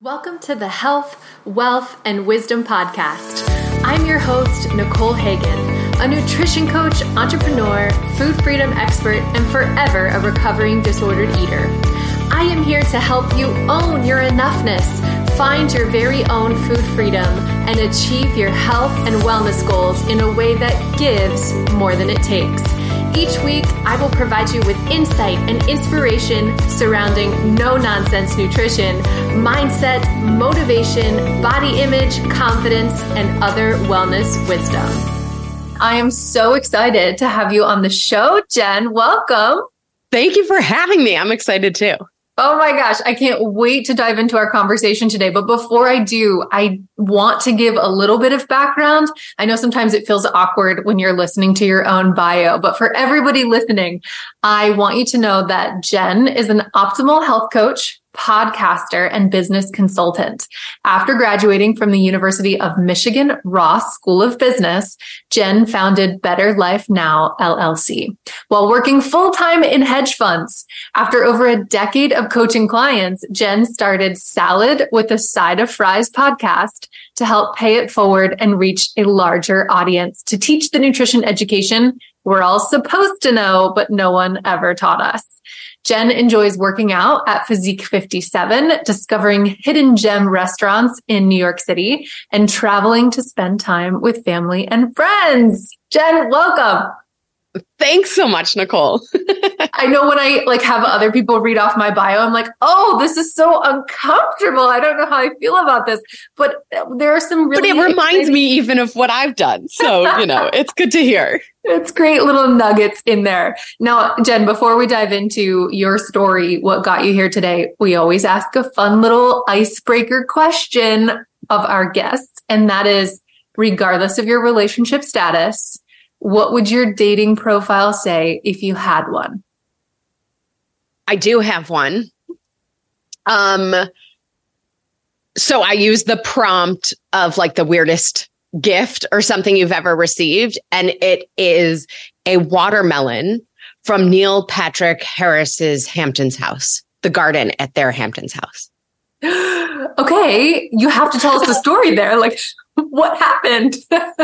Welcome to the Health, Wealth, and Wisdom Podcast. I'm your host, Nicole Hagan, a nutrition coach, entrepreneur, food freedom expert, and forever a recovering disordered eater. I am here to help you own your enoughness, find your very own food freedom, and achieve your health and wellness goals in a way that gives more than it takes. Each week, I will provide you with insight and inspiration surrounding no-nonsense nutrition, mindset, motivation, body image, confidence, and other wellness wisdom. I am so excited to have you on the show, Jen. Welcome. Thank you for having me. I'm excited too. Oh my gosh, I can't wait to dive into our conversation today. But before I do, I want to give a little bit of background. I know sometimes it feels awkward when you're listening to your own bio, but for everybody listening, I want you to know that Jen is an optimal health coach, podcaster, and business consultant. After graduating from the University of Michigan Ross School of Business, Jen founded Better Life Now, LLC, while working full-time in hedge funds. After over a decade of coaching clients, Jen started Salad with a Side of Fries podcast to help pay it forward and reach a larger audience to teach the nutrition education we're all supposed to know, but no one ever taught us. Jen enjoys working out at Physique 57, discovering hidden gem restaurants in New York City, and traveling to spend time with family and friends. Jen, welcome. Thanks so much, Nicole. I know when I have other people read off my bio, I'm like, oh, this is so uncomfortable. I don't know how I feel about this, but there are some really— But it reminds me even of what I've done. So, it's good to hear. It's great little nuggets in there. Now, Jen, before we dive into your story, what got you here today, we always ask a fun little icebreaker question of our guests. And that is, regardless of your relationship status, what would your dating profile say if you had one? I do have one. So I use the prompt of the weirdest gift or something you've ever received. And it is a watermelon from Neil Patrick Harris's Hamptons house, the garden at their Hamptons house. Okay. You have to tell us the story there. What happened?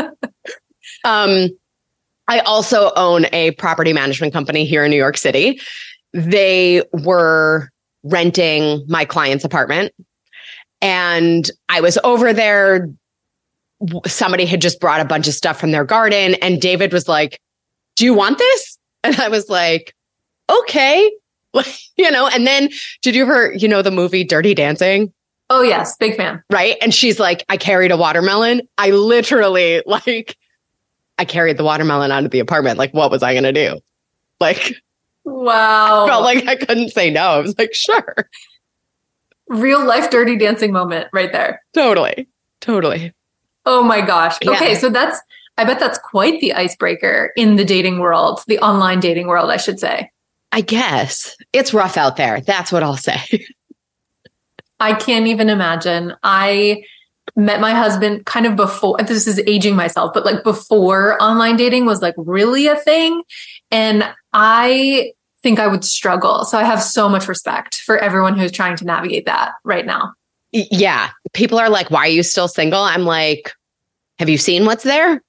I also own a property management company here in New York City. They were renting my client's apartment, and I was over there. Somebody had just brought a bunch of stuff from their garden, and David was like, "Do you want this?" And I was like, "Okay." And then did you ever, the movie Dirty Dancing? Oh, yes. Big fan. Right. And she's like, I carried a watermelon. I literally I carried the watermelon out of the apartment. What was I going to do? Wow. I felt like I couldn't say no. I was like, sure. Real life Dirty Dancing moment right there. Totally. Oh my gosh. Yeah. Okay. So I bet that's quite the icebreaker in the dating world, the online dating world, I should say. I guess it's rough out there. That's what I'll say. I can't even imagine. I met my husband kind of before— this is aging myself, but before online dating was really a thing. And I think I would struggle. So I have so much respect for everyone who's trying to navigate that right now. Yeah. People are like, why are you still single? I'm like, have you seen what's there?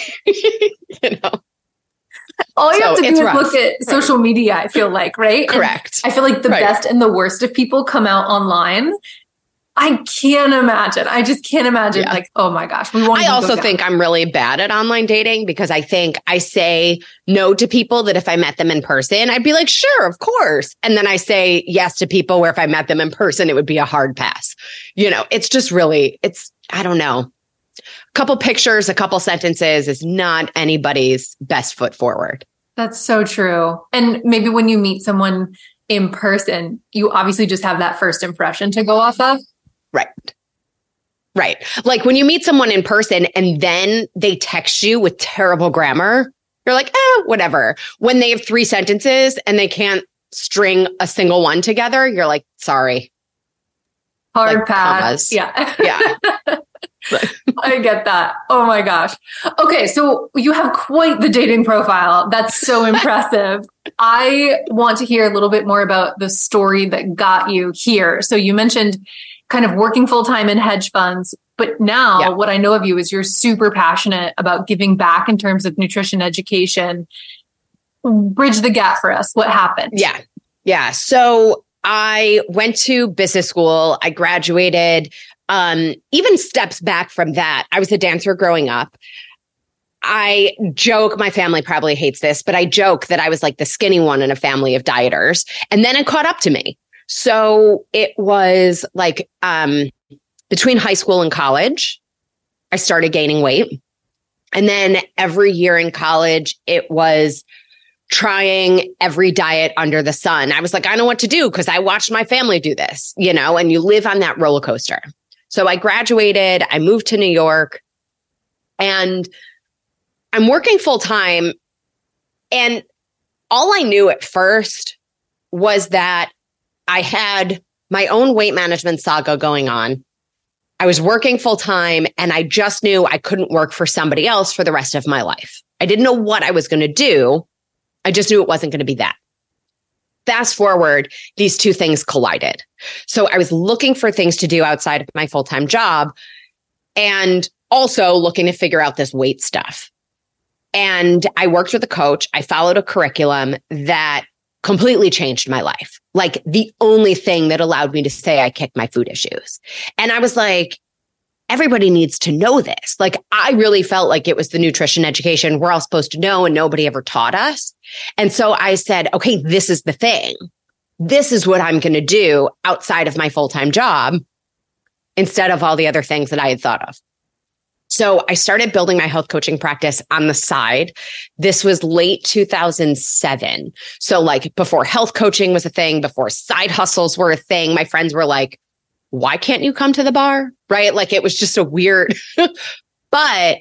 All you have to do is look at social media, I feel like, right? Correct. And I feel like the best and the worst of people come out online. I can't imagine. I just can't imagine. Yeah. Oh my gosh. I also think I'm really bad at online dating because I think I say no to people that if I met them in person, I'd be like, sure, of course. And then I say yes to people where if I met them in person, it would be a hard pass. It's just really, I don't know. A couple pictures, a couple sentences is not anybody's best foot forward. That's so true. And maybe when you meet someone in person, you obviously just have that first impression to go off of. Right. When you meet someone in person and then they text you with terrible grammar, you're like, whatever. When they have 3 sentences and they can't string a single one together, you're like, sorry. Hard pass. Commas. Yeah. I get that. Oh my gosh. Okay. So you have quite the dating profile. That's so impressive. I want to hear a little bit more about the story that got you here. So you mentioned kind of working full time in hedge funds. But now what I know of you is you're super passionate about giving back in terms of nutrition education. Bridge the gap for us. What happened? Yeah. So I went to business school. I graduated. Even steps back from that, I was a dancer growing up. I joke, my family probably hates this, but I joke that I was like the skinny one in a family of dieters. And then it caught up to me. So it was like between high school and college, I started gaining weight. And then every year in college, it was trying every diet under the sun. I was like, I don't know what to do because I watched my family do this, you know, and you live on that roller coaster. So I graduated, I moved to New York, and I'm working full time. And all I knew at first was that I had my own weight management saga going on. I was working full time, and I just knew I couldn't work for somebody else for the rest of my life. I didn't know what I was going to do. I just knew it wasn't going to be that. Fast forward, these two things collided. So I was looking for things to do outside of my full-time job and also looking to figure out this weight stuff. And I worked with a coach. I followed a curriculum that completely changed my life. Like the only thing that allowed me to say I kicked my food issues. And I was like, everybody needs to know this. Like, I really felt like it was the nutrition education we're all supposed to know and nobody ever taught us. And so I said, okay, this is the thing. This is what I'm going to do outside of my full-time job instead of all the other things that I had thought of. So I started building my health coaching practice on the side. This was late 2007. So like before health coaching was a thing, before side hustles were a thing, my friends were like, why can't you come to the bar? Right? Like it was just a weird, but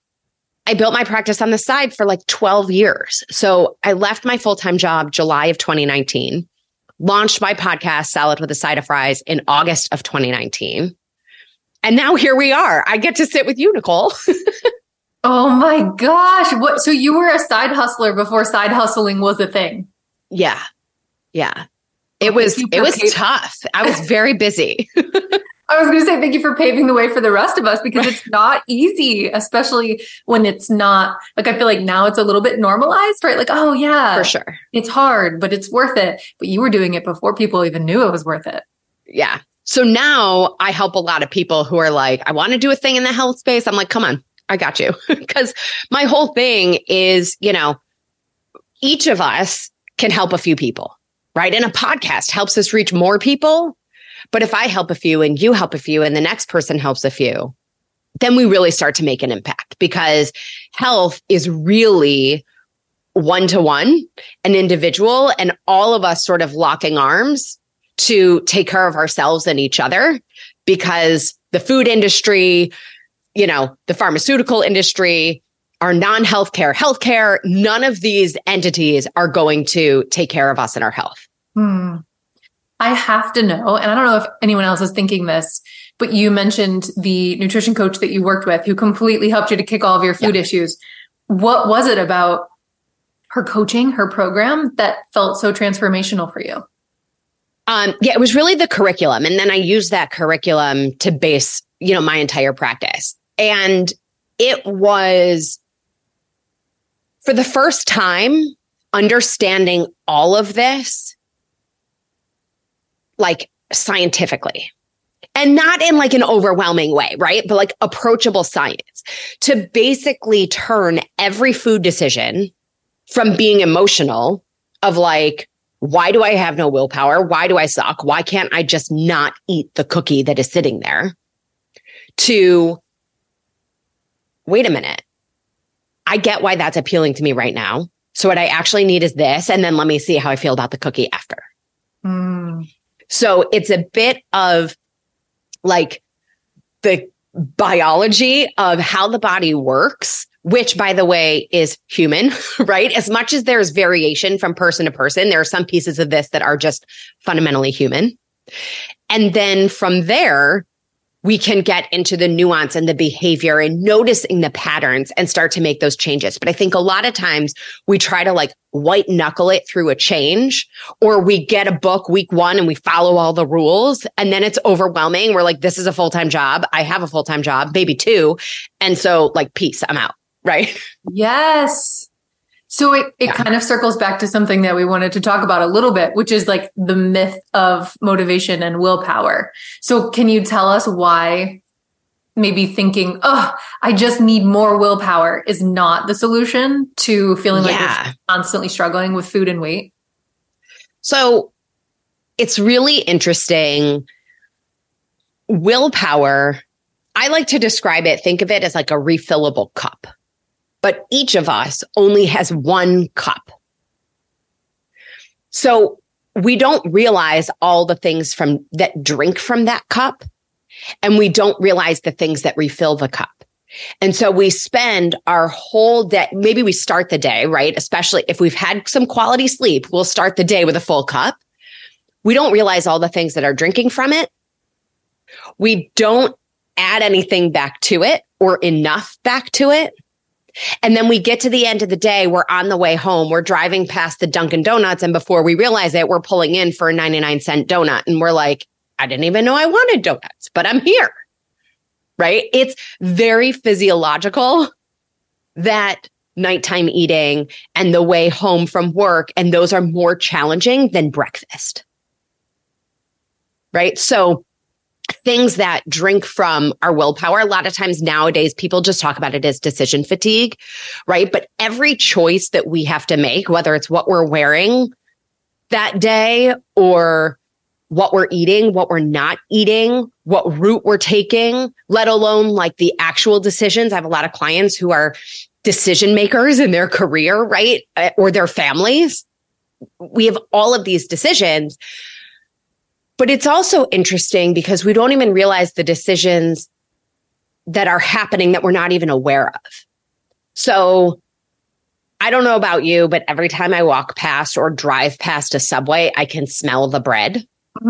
I built my practice on the side for like 12 years. So I left my full-time job July of 2019, launched my podcast, Salad with a Side of Fries, in August of 2019. And now here we are. I get to sit with you, Nicole. Oh my gosh. What? So you were a side hustler before side hustling was a thing. Yeah. It was tough. I was very busy. I was going to say, thank you for paving the way for the rest of us, because it's not easy, especially when it's not like, I feel like now it's a little bit normalized, right? Like, oh yeah, for sure. It's hard, but it's worth it. But you were doing it before people even knew it was worth it. Yeah. So now I help a lot of people who are like, I want to do a thing in the health space. I'm like, come on, I got you. Because my whole thing is, you know, each of us can help a few people. Right? And a podcast helps us reach more people. But if I help a few and you help a few and the next person helps a few, then we really start to make an impact, because health is really one-to-one, an individual, and all of us sort of locking arms to take care of ourselves and each other, because the food industry, you know, the pharmaceutical industry, our non-healthcare, healthcare, none of these entities are going to take care of us and our health. I have to know, and I don't know if anyone else is thinking this, but you mentioned the nutrition coach that you worked with who completely helped you to kick all of your food issues. What was it about her coaching, her program, that felt so transformational for you? It was really the curriculum. And then I used that curriculum to base, you know, my entire practice. And it was, for the first time, understanding all of this, like scientifically, and not in like an overwhelming way, right? But like approachable science, to basically turn every food decision from being emotional of like, why do I have no willpower? Why do I suck? Why can't I just not eat the cookie that is sitting there? To, wait a minute. I get why that's appealing to me right now. So what I actually need is this. And then let me see how I feel about the cookie after. So it's a bit of like the biology of how the body works, which, by the way, is human, right? As much as there's variation from person to person, there are some pieces of this that are just fundamentally human. And then from there, we can get into the nuance and the behavior and noticing the patterns and start to make those changes. But I think a lot of times we try to like white knuckle it through a change, or we get a book week one and we follow all the rules. And then it's overwhelming. We're like, this is a full-time job. I have a full-time job, maybe two. And so like, peace, I'm out. Right. Yes. So it kind of circles back to something that we wanted to talk about a little bit, which is like the myth of motivation and willpower. So can you tell us why maybe thinking, oh, I just need more willpower is not the solution to feeling like you're constantly struggling with food and weight? So it's really interesting. Willpower, I like to describe it, think of it as like a refillable cup. But each of us only has one cup. So we don't realize all the things that drink from that cup. And we don't realize the things that refill the cup. And so we spend our whole day, maybe we start the day, right? Especially if we've had some quality sleep, we'll start the day with a full cup. We don't realize all the things that are drinking from it. We don't add anything back to it or enough back to it. And then we get to the end of the day, we're on the way home, we're driving past the Dunkin' Donuts, and before we realize it, we're pulling in for a 99-cent donut. And we're like, I didn't even know I wanted donuts, but I'm here, right? It's very physiological, that nighttime eating and the way home from work, and those are more challenging than breakfast, right? So things that drink from our willpower, a lot of times nowadays, people just talk about it as decision fatigue, right? But every choice that we have to make, whether it's what we're wearing that day or what we're eating, what we're not eating, what route we're taking, let alone like the actual decisions. I have a lot of clients who are decision makers in their career, right? Or their families. We have all of these decisions. But it's also interesting because we don't even realize the decisions that are happening that we're not even aware of. So I don't know about you, but every time I walk past or drive past a Subway, I can smell the bread,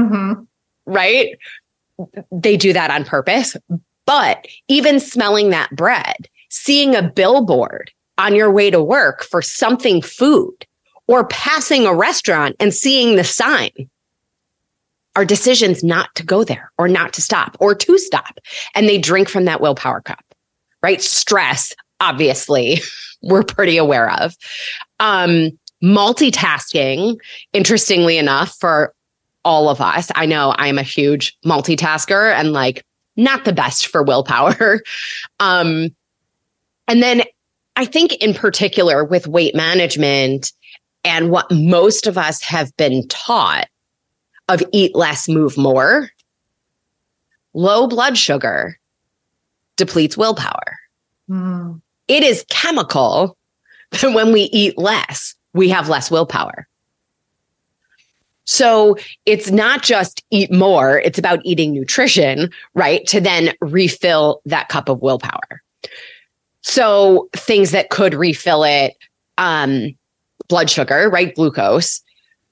right? They do that on purpose. But even smelling that bread, seeing a billboard on your way to work for something food, or passing a restaurant and seeing the sign, are decisions not to go there or not to stop or to stop. And they drink from that willpower cup, right? Stress, obviously, we're pretty aware of. Multitasking, interestingly enough, for all of us, I know I'm a huge multitasker and like not the best for willpower. And then I think in particular with weight management and what most of us have been taught of eat less, move more, low blood sugar depletes willpower. It is chemical that when we eat less, we have less willpower. So it's not just eat more, it's about eating nutrition, right? To then refill that cup of willpower. So things that could refill it, blood sugar, right? Glucose,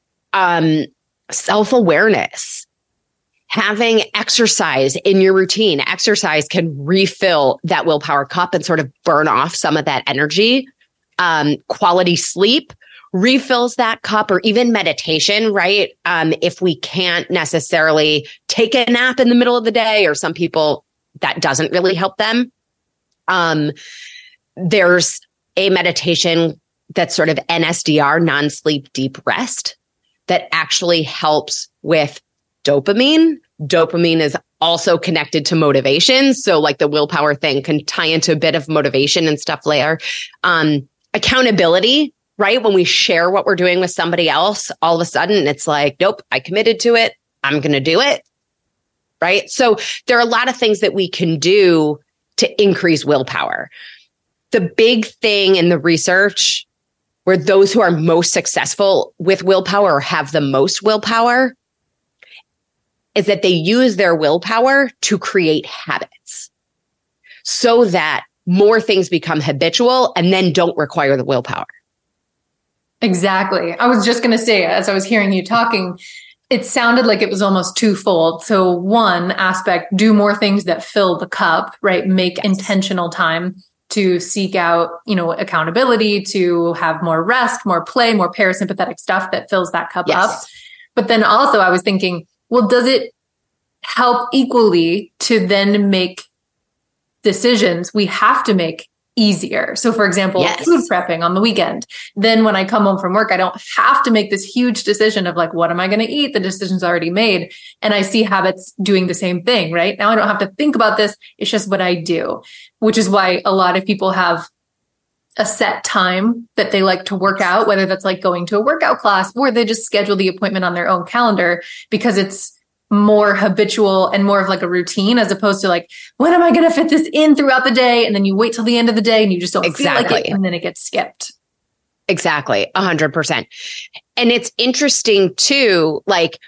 self-awareness, having exercise in your routine. Exercise can refill that willpower cup and sort of burn off some of that energy. Quality sleep refills that cup, or even meditation, right? If we can't necessarily take a nap in the middle of the day, or some people that doesn't really help them. There's a meditation that's sort of NSDR, non-sleep deep rest, that actually helps with dopamine. Dopamine is also connected to motivation. So like the willpower thing can tie into a bit of motivation and stuff later. Accountability, right? When we share what we're doing with somebody else, all of a sudden it's like, nope, I committed to it. I'm going to do it. Right? So there are a lot of things that we can do to increase willpower. The big thing in the research where those who are most successful with willpower or have the most willpower is that they use their willpower to create habits so that more things become habitual and then don't require the willpower. Exactly. I was just going to say, as I was hearing you talking, It sounded like it was almost twofold. So one aspect, do more things that fill the cup, right? Make intentional time to seek out, accountability, to have more rest, more play, more parasympathetic stuff that fills that cup up. But then also I was thinking, well, does it help equally to then make decisions we have to make easier? So for example, food prepping on the weekend. Then when I come home from work, I don't have to make this huge decision of like, what am I going to eat? The decision's already made. And I see habits doing the same thing, right? Now I don't have to think about this. It's just what I do, which is why a lot of people have a set time that they like to work out, whether that's like going to a workout class or they just schedule the appointment on their own calendar because it's more habitual and more of like a routine as opposed to like, when am I going to fit this in throughout the day? And then you wait till the end of the day and you just don't feel like it and then it gets skipped. Exactly. 100%. And it's interesting too, like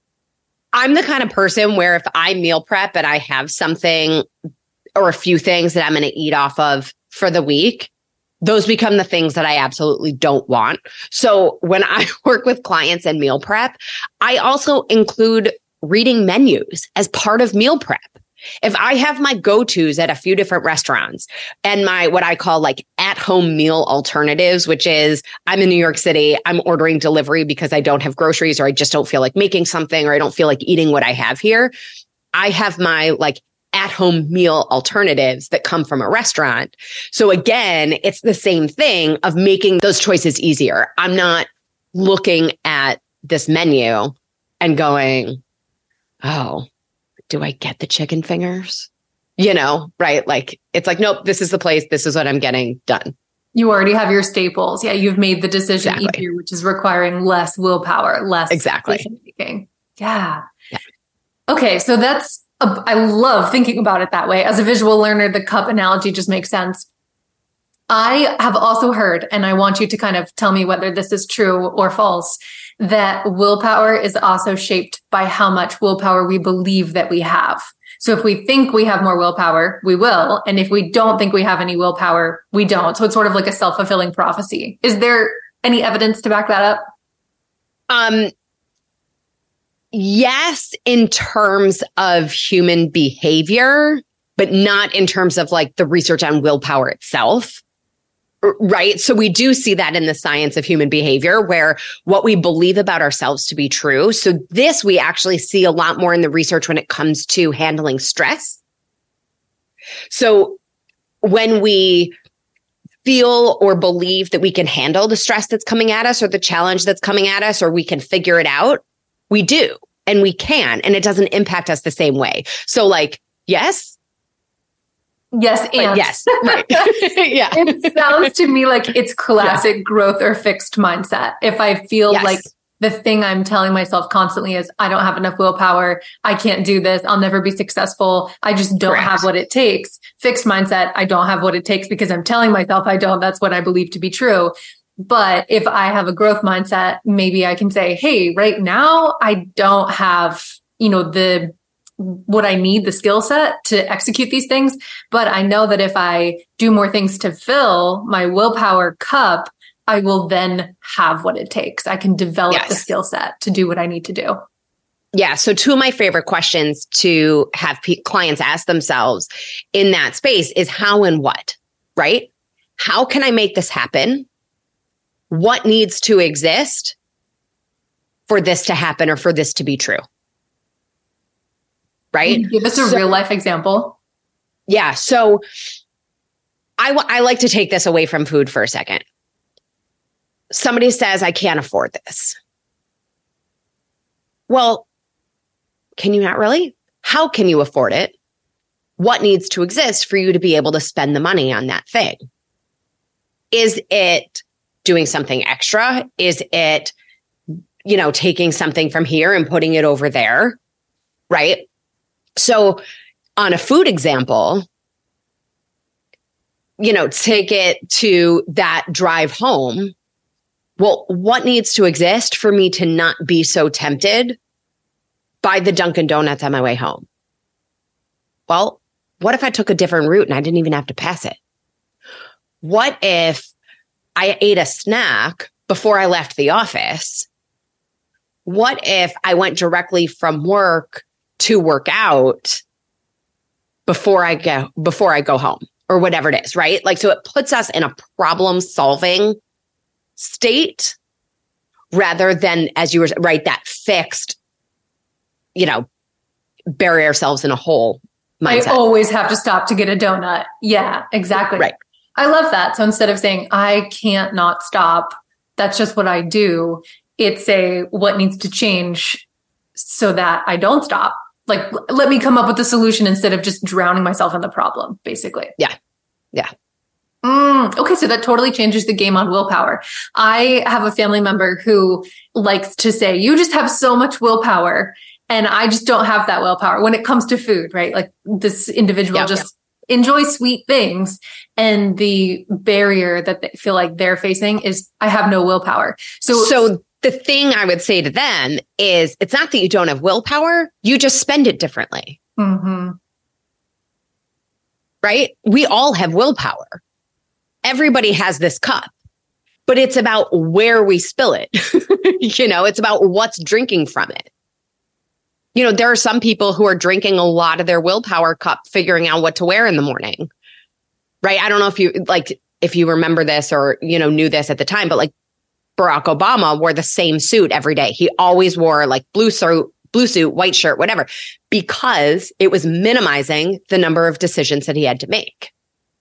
I'm the kind of person where if I meal prep and I have something or a few things that I'm going to eat off of for the week, those become the things that I absolutely don't want. So when I work with clients and meal prep, I also include reading menus as part of meal prep. If I have my go-tos at a few different restaurants and my, what I call like at-home meal alternatives, which is I'm in New York City, I'm ordering delivery because I don't have groceries or I just don't feel like making something or I don't feel like eating what I have here. I have my like at-home meal alternatives that come from a restaurant. So again, it's the same thing of making those choices easier. I'm not looking at this menu and going, oh, do I get the chicken fingers? Right? Like, it's like, nope, this is the place. This is what I'm getting done. You already have your staples. Yeah. You've made the decision easier, which is requiring less willpower, less decision making. Yeah. Okay. So I love thinking about it that way. As a visual learner, the cup analogy just makes sense. I have also heard, and I want you to kind of tell me whether this is true or false, that willpower is also shaped by how much willpower we believe that we have. So if we think we have more willpower, we will. And if we don't think we have any willpower, we don't. So it's sort of like a self-fulfilling prophecy. Is there any evidence to back that up? Yes, in terms of human behavior, but not in terms of like the research on willpower itself. Right. So we do see that in the science of human behavior where what we believe about ourselves to be true. So this we actually see a lot more in the research when it comes to handling stress. So when we feel or believe that we can handle the stress that's coming at us or the challenge that's coming at us, or we can figure it out, we do and we can, and it doesn't impact us the same way. So like, yes. Yes, and yes, right. Yeah. It sounds to me like it's classic growth or fixed mindset. If I feel like the thing I'm telling myself constantly is, I don't have enough willpower, I can't do this, I'll never be successful, I just don't have what it takes. Fixed mindset, I don't have what it takes because I'm telling myself I don't. That's what I believe to be true. But if I have a growth mindset, maybe I can say, hey, right now I don't have, what I need, the skill set to execute these things. But I know that if I do more things to fill my willpower cup, I will then have what it takes. I can develop the skill set to do what I need to do. Yeah. So two of my favorite questions to have clients ask themselves in that space is how and what, right? How can I make this happen? What needs to exist for this to happen or for this to be true? Right? Give us a real life example. Yeah. So I like to take this away from food for a second. Somebody says, I can't afford this. Well, can you not really? How can you afford it? What needs to exist for you to be able to spend the money on that thing? Is it doing something extra? Is it, taking something from here and putting it over there? Right? So on a food example, take it to that drive home. Well, what needs to exist for me to not be so tempted by the Dunkin' Donuts on my way home? Well, what if I took a different route and I didn't even have to pass it? What if I ate a snack before I left the office what if I went directly from work to work out before I go home or whatever it is, right? Like, so it puts us in a problem solving state rather than, as you were right, that fixed, bury ourselves in a hole mindset. I always have to stop to get a donut. Yeah, exactly. Right. I love that. So instead of saying, I can't not stop, that's just what I do. It's what needs to change so that I don't stop. Like, let me come up with a solution instead of just drowning myself in the problem, basically. Yeah. Yeah. Okay. So that totally changes the game on willpower. I have a family member who likes to say, you just have so much willpower. And I just don't have that willpower when it comes to food, right? Like, this individual enjoys sweet things. And the barrier that they feel like they're facing is, I have no willpower. So the thing I would say to them is, it's not that you don't have willpower, you just spend it differently. Mm-hmm. Right? We all have willpower. Everybody has this cup, but it's about where we spill it. It's about what's drinking from it. There are some people who are drinking a lot of their willpower cup, figuring out what to wear in the morning. Right? I don't know if you remember this or, knew this at the time, but like Barack Obama wore the same suit every day. He always wore like blue suit, white shirt, whatever, because it was minimizing the number of decisions that he had to make.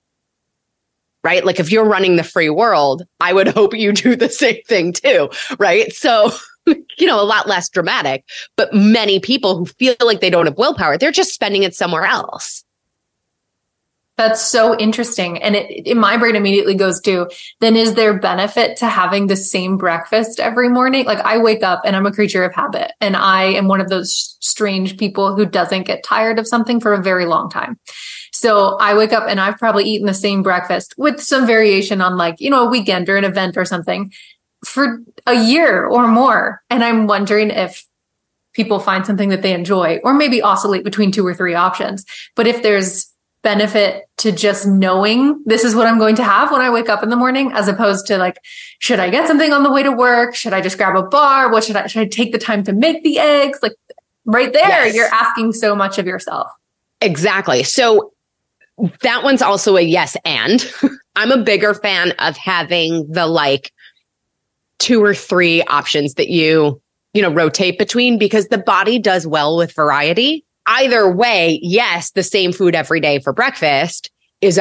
Right? Like, if you're running the free world, I would hope you do the same thing too. Right? So, a lot less dramatic, but many people who feel like they don't have willpower, they're just spending it somewhere else. That's so interesting. And it in my brain immediately goes to, then is there benefit to having the same breakfast every morning? Like, I wake up and I'm a creature of habit. And I am one of those strange people who doesn't get tired of something for a very long time. So I wake up and I've probably eaten the same breakfast with some variation on a weekend or an event or something for a year or more. And I'm wondering if people find something that they enjoy, or maybe oscillate between 2 or 3 options. But if there's benefit to just knowing this is what I'm going to have when I wake up in the morning, as opposed to should I get something on the way to work? Should I just grab a bar? Should I take the time to make the eggs? Like, right there, yes. You're asking so much of yourself. Exactly. So that one's also a yes. And I'm a bigger fan of having the 2 or 3 options that you rotate between, because the body does well with variety. Either way, yes, the same food every day for breakfast is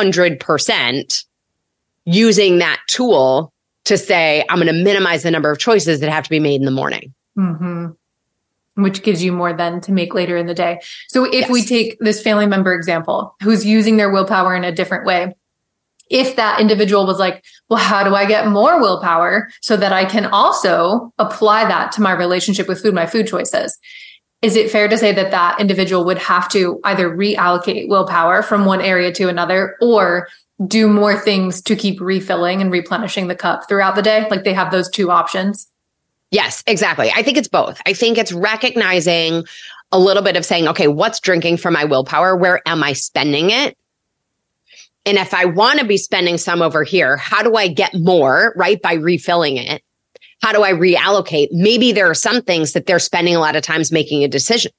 100% using that tool to say, I'm going to minimize the number of choices that have to be made in the morning. Mm-hmm. Which gives you more then to make later in the day. So if we take this family member example, who's using their willpower in a different way, if that individual was like, well, how do I get more willpower so that I can also apply that to my relationship with food, my food choices? Is it fair to say that that individual would have to either reallocate willpower from one area to another, or do more things to keep refilling and replenishing the cup throughout the day? Like, they have those 2 options. Yes, exactly. I think it's both. I think it's recognizing a little bit of saying, okay, what's drinking from my willpower? Where am I spending it? And if I want to be spending some over here, how do I get more, right? By refilling it. How do I reallocate? Maybe there are some things that they're spending a lot of time making a decision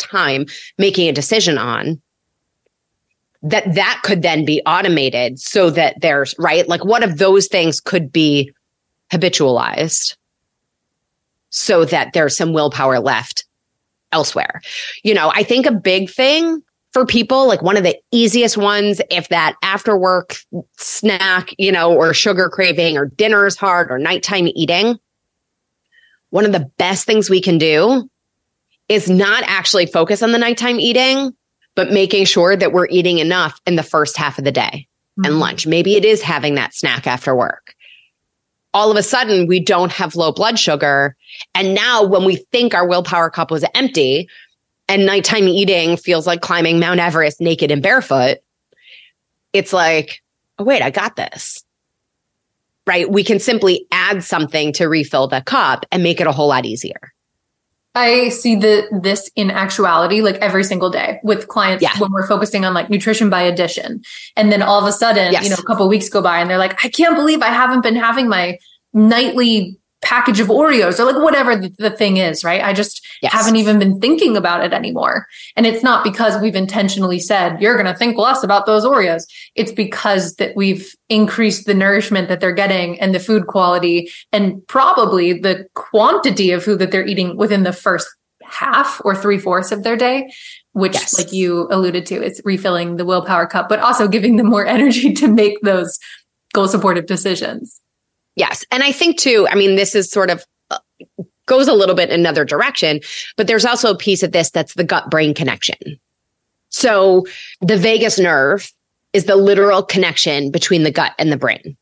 on, that could then be automated so that there's, right? Like, what of those things could be habitualized so that there's some willpower left elsewhere? I think a big thing for people, like one of the easiest ones, if that after work snack, or sugar craving or dinner is hard or nighttime eating, one of the best things we can do is not actually focus on the nighttime eating, but making sure that we're eating enough in the first half of the day and lunch. Maybe it is having that snack after work. All of a sudden, we don't have low blood sugar. And now when we think our willpower cup was empty and nighttime eating feels like climbing Mount Everest naked and barefoot, it's like, oh, wait, I got this. Right? We can simply add something to refill the cup and make it a whole lot easier. I see this in actuality, like every single day with clients when we're focusing on nutrition by addition. And then all of a sudden, a couple of weeks go by and they're like, I can't believe I haven't been having my nightly package of Oreos or like whatever the thing is, right? I just haven't even been thinking about it anymore. And it's not because we've intentionally said, you're going to think less about those Oreos. It's because that we've increased the nourishment that they're getting and the food quality and probably the quantity of food that they're eating within the first half or 3/4 of their day, which like you alluded to, is refilling the willpower cup, but also giving them more energy to make those goal supportive decisions. Yes. And I think too, I mean, this is sort of goes a little bit in another direction, but there's also a piece of this that's the gut brain connection. So the vagus nerve is the literal connection between the gut and the brain.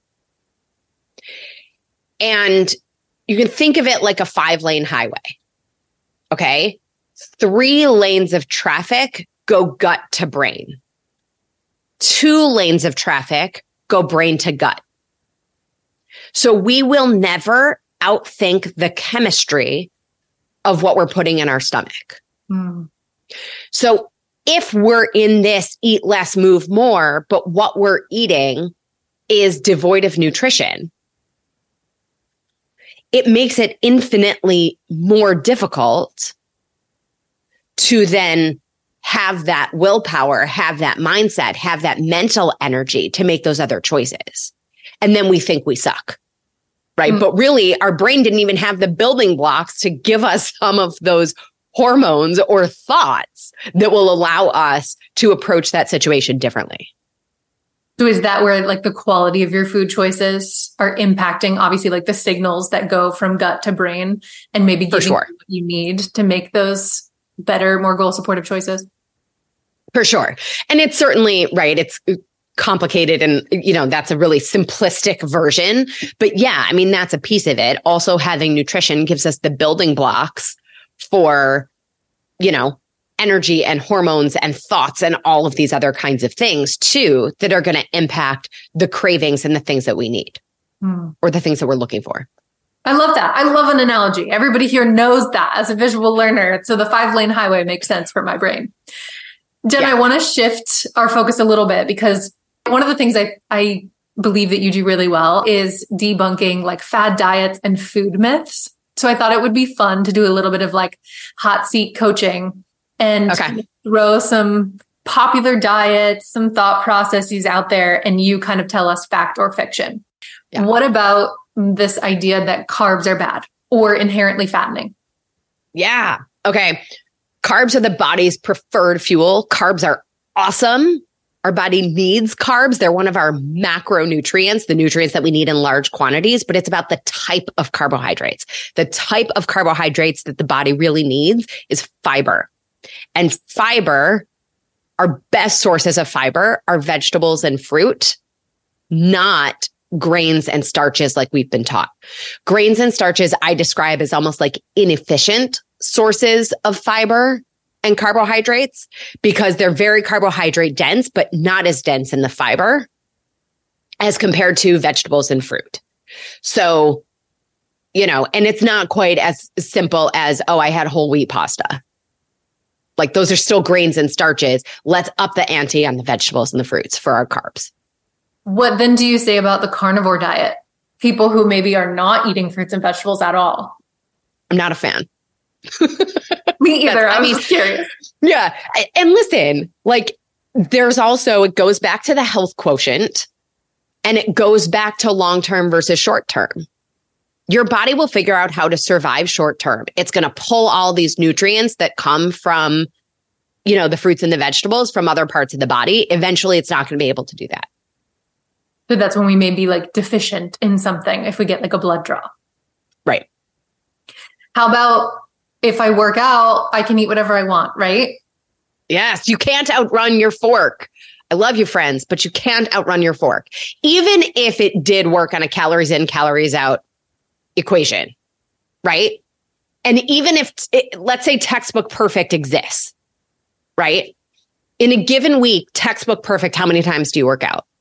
And you can think of it like a 5-lane highway. Okay. 3 lanes of traffic go gut to brain. 2 lanes of traffic go brain to gut. So we will never outthink the chemistry of what we're putting in our stomach. So if we're in this eat less, move more, but what we're eating is devoid of nutrition, it makes it infinitely more difficult to then have that willpower, have that mindset, have that mental energy to make those other choices. And then we think we suck, right? But really, our brain didn't even have the building blocks to give us some of those hormones or thoughts that will allow us to approach that situation differently. So is that where like the quality of your food choices are impacting, obviously, like the signals that go from gut to brain and maybe giving you what you need to make those better, more goal supportive choices? For sure. And it's certainly, right, it's complicated and, you know, that's a really simplistic version. But yeah, I mean, that's a piece of it. Also, having nutrition gives us the building blocks for, you know, energy and hormones and thoughts and all of these other kinds of things too, that are going to impact the cravings and the things that we need or the things that we're looking for. I love that. I love an analogy. Everybody here knows that as a visual learner. So the 5-lane highway makes sense for my brain. Jen, I want to shift our focus a little bit because one of the things I believe that you do really well is debunking like fad diets and food myths. So I thought it would be fun to do a little bit of like hot seat coaching and throw some popular diets, some thought processes out there, and you kind of tell us fact or fiction. Yeah. What about this idea that carbs are bad or inherently fattening? Yeah. Okay. Carbs are the body's preferred fuel. Carbs are awesome. Our body needs carbs. They're one of our macronutrients, the nutrients that we need in large quantities, but it's about the type of carbohydrates. The type of carbohydrates that the body really needs is fiber. And fiber, our best sources of fiber are vegetables and fruit, not grains and starches like we've been taught. Grains and starches I describe as almost like inefficient sources of fiber and carbohydrates because they're very carbohydrate dense, but not as dense in the fiber as compared to vegetables and fruit. So, you know, and it's not quite as simple as, oh, I had whole wheat pasta. Like those are still grains and starches. Let's up the ante on the vegetables and the fruits for our carbs. What then do you say about the carnivore diet? People who maybe are not eating fruits and vegetables at all. I'm not a fan. Me either. I was just curious. Yeah. And listen, like there's also, it goes back to the health quotient and it goes back to long-term versus short-term. Your body will figure out how to survive short-term. It's going to pull all these nutrients that come from, you know, the fruits and the vegetables from other parts of the body. Eventually, it's not going to be able to do that. So that's when we may be like deficient in something if we get like a blood draw. Right. How about if I work out, I can eat whatever I want, right? Yes. You can't outrun your fork. I love you, friends, but you can't outrun your fork. Even if it did work on a calories in, calories out equation, right? And even if, let's say textbook perfect exists, right? In a given week, textbook perfect, how many times do you work out?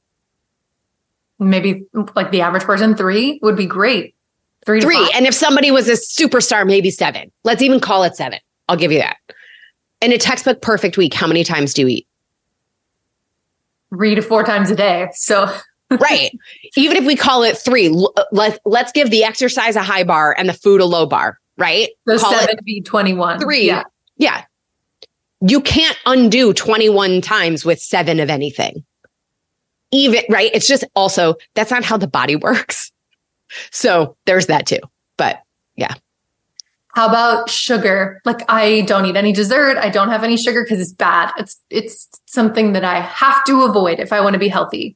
Maybe like the average person, 3 would be great. 3 to 5. And if somebody was a superstar, maybe 7. Let's even call it 7. I'll give you that. In a textbook perfect week, how many times do you eat? 3 to 4 times a day. So Right. Even if we call it 3, let's give the exercise a high bar and the food a low bar, right? So call 7v21. 3. Yeah. Yeah. You can't undo 21 times with 7 of anything. Even, right? It's just also, that's not how the body works. So there's that too. But yeah. How about sugar? Like, I don't eat any dessert. I don't have any sugar because it's bad. It's something that I have to avoid if I want to be healthy.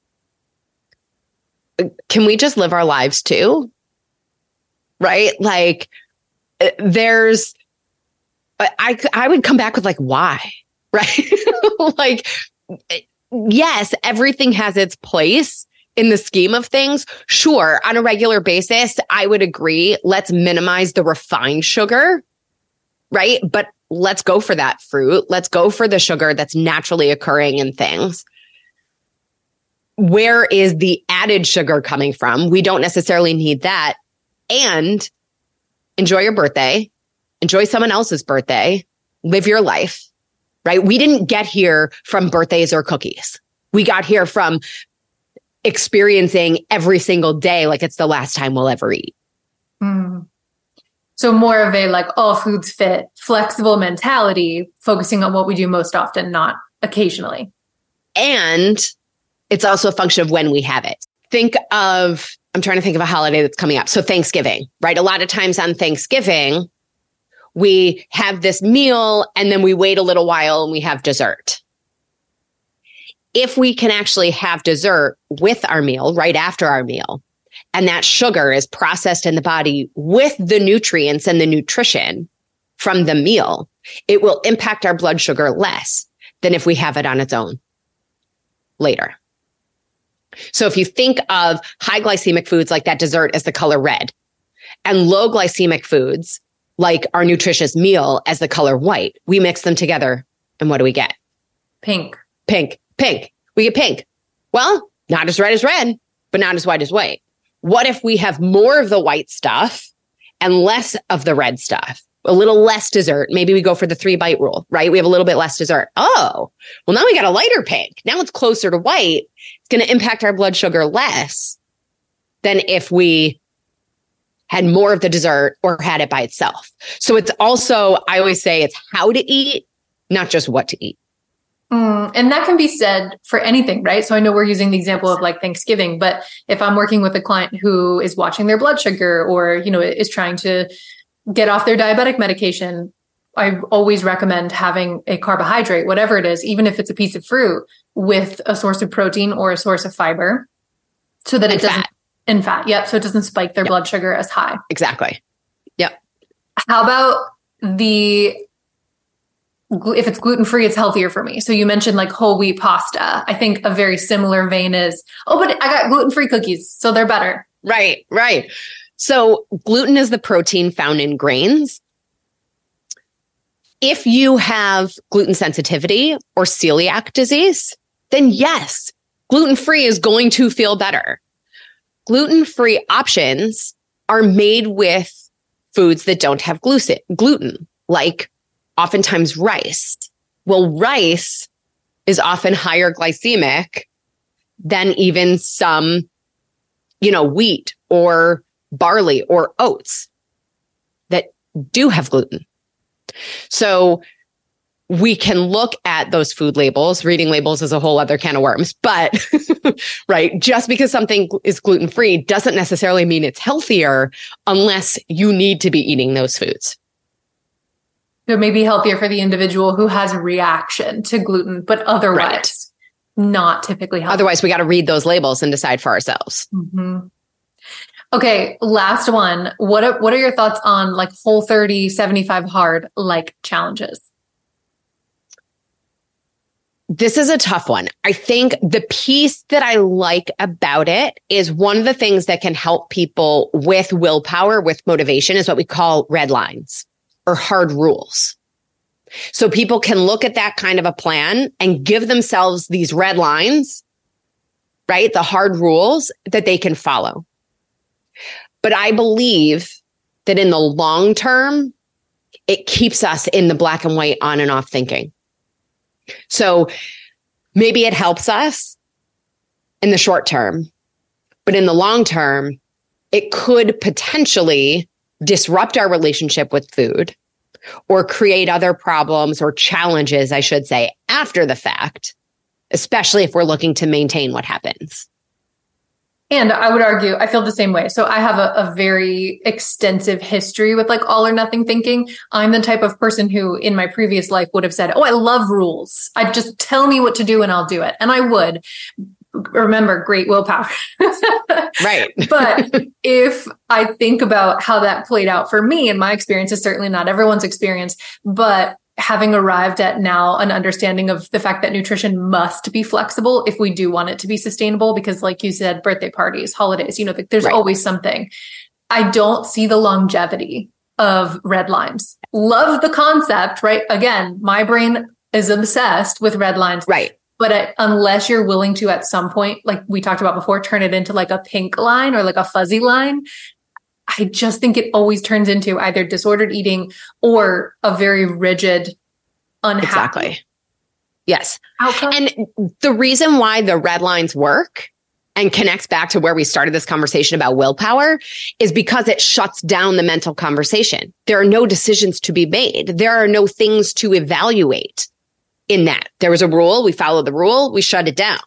Can we just live our lives too? Right? Like, there's, I would come back with like, why? Right? Like, yes, everything has its place in the scheme of things. Sure, on a regular basis, I would agree. Let's minimize the refined sugar, right? But let's go for that fruit. Let's go for the sugar that's naturally occurring in things. Where is the added sugar coming from? We don't necessarily need that. And enjoy your birthday. Enjoy someone else's birthday. Live your life, right? We didn't get here from birthdays or cookies. We got here from experiencing every single day like it's the last time we'll ever eat. Mm. So more of a like all foods fit, flexible mentality, focusing on what we do most often, not occasionally. And it's also a function of when we have it. I'm trying to think of a holiday that's coming up. So Thanksgiving, right? A lot of times on Thanksgiving, we have this meal and then we wait a little while and we have dessert. If we can actually have dessert with our meal, right after our meal, and that sugar is processed in the body with the nutrients and the nutrition from the meal, it will impact our blood sugar less than if we have it on its own later. So if you think of high glycemic foods like that dessert as the color red, and low glycemic foods like our nutritious meal as the color white, we mix them together. And what do we get? Pink. We get pink. Well, not as red as red, but not as white as white. What if we have more of the white stuff and less of the red stuff? A little less dessert. Maybe we go for the 3-bite rule, right? We have a little bit less dessert. Oh, well, now we got a lighter pink. Now it's closer to white. It's going to impact our blood sugar less than if we had more of the dessert or had it by itself. So it's also, I always say it's how to eat, not just what to eat. And that can be said for anything, right? So I know we're using the example of like Thanksgiving, but if I'm working with a client who is watching their blood sugar or, is trying to get off their diabetic medication, I always recommend having a carbohydrate, whatever it is, even if it's a piece of fruit, with a source of protein or a source of fiber so that it doesn't, and fat. Yep. So it doesn't spike their blood sugar as high. Exactly. Yep. How about if it's gluten-free, it's healthier for me. So you mentioned like whole wheat pasta. I think a very similar vein is, but I got gluten-free cookies, so they're better. Right. So gluten is the protein found in grains. If you have gluten sensitivity or celiac disease, then yes, gluten-free is going to feel better. Gluten-free options are made with foods that don't have gluten, like oftentimes rice. Well, rice is often higher glycemic than even some, wheat or barley or oats that do have gluten. So we can look at those food labels. Reading labels is a whole other can of worms, but right, just because something is gluten-free doesn't necessarily mean it's healthier unless you need to be eating those foods. So it may be healthier for the individual who has a reaction to gluten, but otherwise not typically healthy. Otherwise, we got to read those labels and decide for ourselves. Mm-hmm. Okay, last one. What are your thoughts on like Whole30, 75 hard like challenges? This is a tough one. I think the piece that I like about it is one of the things that can help people with willpower, with motivation, is what we call red lines or hard rules. So people can look at that kind of a plan and give themselves these red lines, right? The hard rules that they can follow. But I believe that in the long term, it keeps us in the black and white on and off thinking. So maybe it helps us in the short term. But in the long term, it could potentially disrupt our relationship with food or create other problems or challenges, I should say, after the fact, especially if we're looking to maintain what happens. And I would argue, I feel the same way. So I have a very extensive history with like all or nothing thinking. I'm the type of person who in my previous life would have said, oh, I love rules. I'd just tell me what to do and I'll do it. And I would. Remember, great willpower. Right. But if I think about how that played out for me, and my experience is certainly not everyone's experience, but having arrived at now an understanding of the fact that nutrition must be flexible if we do want it to be sustainable, because like you said, birthday parties, holidays, there's always something. I don't see the longevity of red lines. Love the concept, right? Again, my brain is obsessed with red lines. Right. But unless you're willing to, at some point, like we talked about before, turn it into like a pink line or like a fuzzy line, I just think it always turns into either disordered eating or a very rigid, unhappy Exactly. Yes. outcome. And the reason why the red lines work and connects back to where we started this conversation about willpower is because it shuts down the mental conversation. There are no decisions to be made. There are no things to evaluate. In that there was a rule, we followed the rule, we shut it down.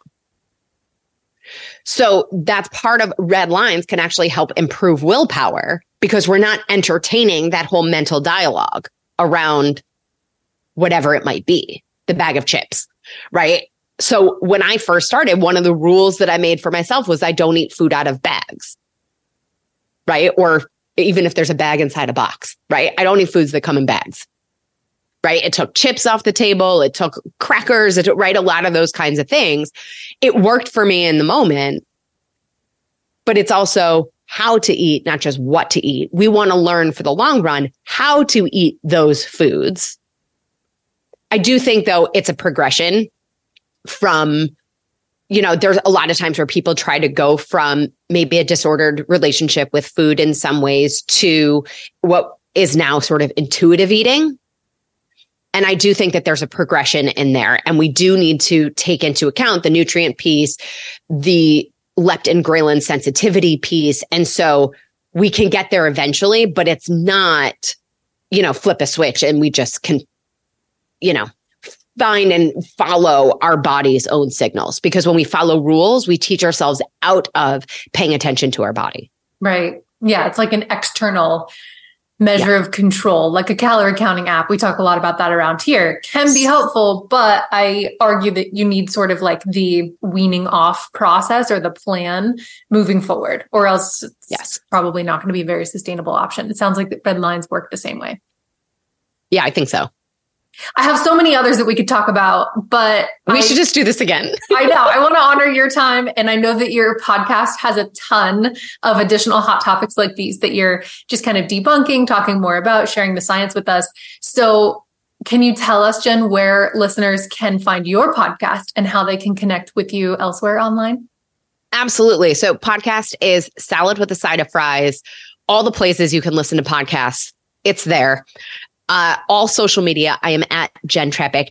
So that's part of red lines can actually help improve willpower because we're not entertaining that whole mental dialogue around whatever it might be, the bag of chips, right? So when I first started, one of the rules that I made for myself was I don't eat food out of bags, right? Or even if there's a bag inside a box, right? I don't eat foods that come in bags. Right? It took chips off the table. It took crackers. It took, right? A lot of those kinds of things. It worked for me in the moment, but it's also how to eat, not just what to eat. We want to learn for the long run how to eat those foods. I do think though, it's a progression from, there's a lot of times where people try to go from maybe a disordered relationship with food in some ways to what is now sort of intuitive eating. And I do think that there's a progression in there. And we do need to take into account the nutrient piece, the leptin ghrelin sensitivity piece. And so we can get there eventually, but it's not, flip a switch and we just can, find and follow our body's own signals. Because when we follow rules, we teach ourselves out of paying attention to our body. Right. Yeah. It's like an external measure of control, like a calorie counting app. We talk a lot about that around here. Can be helpful, but I argue that you need sort of like the weaning off process or the plan moving forward, or else it's probably not going to be a very sustainable option. It sounds like the red lines work the same way. Yeah, I think so. I have so many others that we could talk about, but we should just do this again. I know. I want to honor your time. And I know that your podcast has a ton of additional hot topics like these that you're just kind of debunking, talking more about, sharing the science with us. So can you tell us, Jen, where listeners can find your podcast and how they can connect with you elsewhere online? Absolutely. So podcast is Salad with a Side of Fries. All the places you can listen to podcasts, it's there. All social media, I am at Jen Trepeck,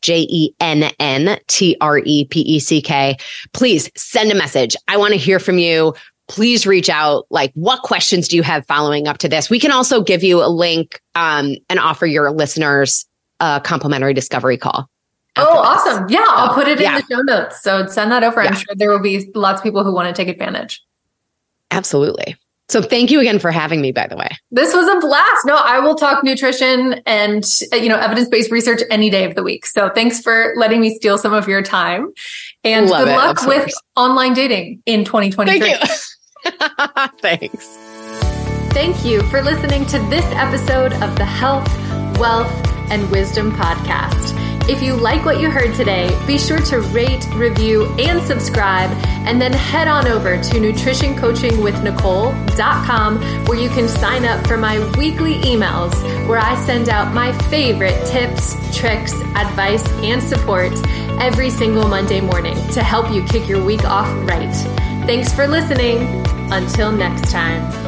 JENNTREPECK. Please send a message. I want to hear from you. Please reach out. Like, what questions do you have following up to this? We can also give you a link and offer your listeners a complimentary discovery call. Oh, awesome. Yeah, I'll put it in the show notes. So send that over. I'm sure there will be lots of people who want to take advantage. Absolutely. So thank you again for having me, by the way. This was a blast. No, I will talk nutrition and, evidence-based research any day of the week. So thanks for letting me steal some of your time, and good luck with online dating in 2023. Thank you. Thanks. Thank you for listening to this episode of the Health, Wealth, and Wisdom Podcast. If you like what you heard today, be sure to rate, review, and subscribe, and then head on over to nutritioncoachingwithnicole.com where you can sign up for my weekly emails where I send out my favorite tips, tricks, advice, and support every single Monday morning to help you kick your week off right. Thanks for listening. Until next time.